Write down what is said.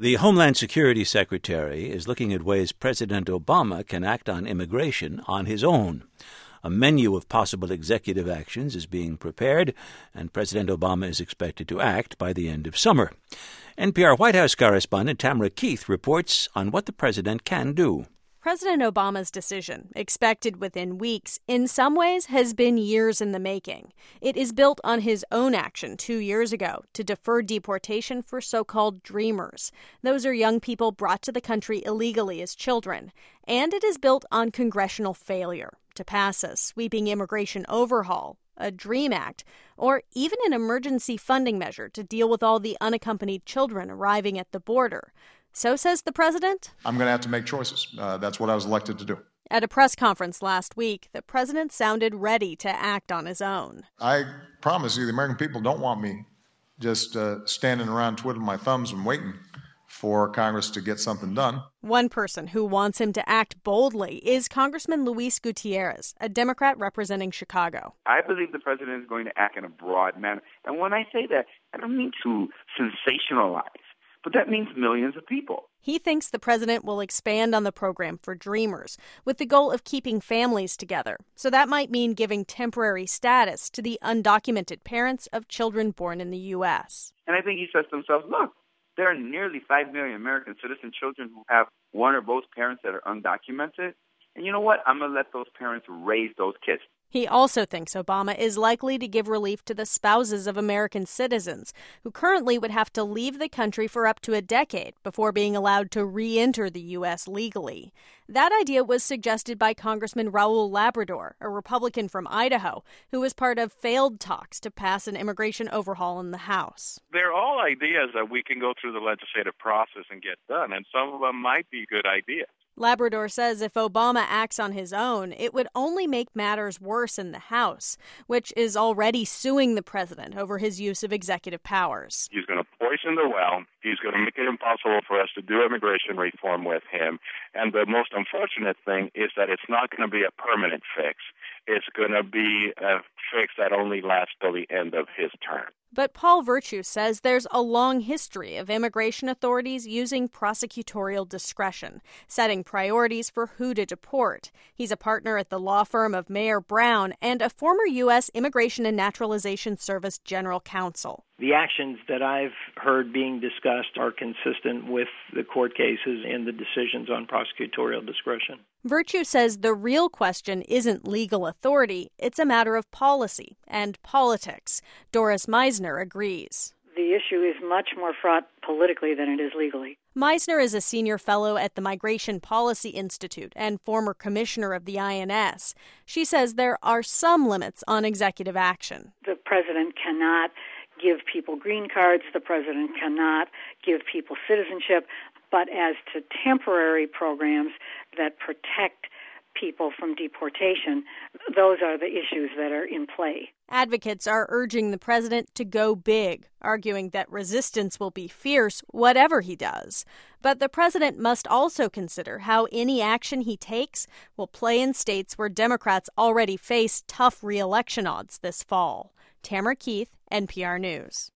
The Homeland Security Secretary is looking at ways President Obama can act on immigration on his own. A menu of possible executive actions is being prepared, and President Obama is expected to act by the end of summer. NPR White House correspondent Tamara Keith reports on what the president can do. President Obama's decision, expected within weeks, in some ways has been years in the making. It is built on his own action 2 years ago to defer deportation for so-called dreamers. Those are young people brought to the country illegally as children. And it is built on congressional failure to pass a sweeping immigration overhaul, a DREAM Act, or even an emergency funding measure to deal with all the unaccompanied children arriving at the border. So says the president, I'm going to have to make choices. That's what I was elected to do. At a press conference last week, the president sounded ready to act on his own. I promise you, the American people don't want me just standing around twiddling my thumbs and waiting for Congress to get something done. One person who wants him to act boldly is Congressman Luis Gutierrez, a Democrat representing Chicago. I believe the president is going to act in a broad manner. And when I say that, I don't mean to sensationalize, but that means millions of people. He thinks the president will expand on the program for Dreamers with the goal of keeping families together. So that might mean giving temporary status to the undocumented parents of children born in the U.S. And I think he says to himself, look, there are nearly 5 million American citizen children who have one or both parents that are undocumented. And you know what? I'm going to let those parents raise those kids. He also thinks Obama is likely to give relief to the spouses of American citizens who currently would have to leave the country for up to a decade before being allowed to re-enter the U.S. legally. That idea was suggested by Congressman Raul Labrador, a Republican from Idaho, who was part of failed talks to pass an immigration overhaul in the House. They're all ideas that we can go through the legislative process and get done, and some of them might be good ideas. Labrador says if Obama acts on his own, it would only make matters worse in the House, which is already suing the president over his use of executive powers. He's going to poison the well. He's going to make it impossible for us to do immigration reform with him. And the most unfortunate thing is that it's not going to be a permanent fix. It's going to be a fix that only lasts till the end of his term. But Paul Virtue says there's a long history of immigration authorities using prosecutorial discretion, setting priorities for who to deport. He's a partner at the law firm of Mayer Brown and a former U.S. Immigration and Naturalization Service General Counsel. The actions that I've heard being discussed are consistent with the court cases and the decisions on prosecutorial discretion. Virtue says the real question isn't legal authority, it's a matter of policy and politics. Doris Meisner agrees. The issue is much more fraught politically than it is legally. Meisner is a senior fellow at the Migration Policy Institute and former commissioner of the INS. She says there are some limits on executive action. The president cannot give people green cards. The president cannot give people citizenship. But as to temporary programs that protect people from deportation, those are the issues that are in play. Advocates are urging the president to go big, arguing that resistance will be fierce whatever he does. But the president must also consider how any action he takes will play in states where Democrats already face tough re-election odds this fall. Tamara Keith, NPR News.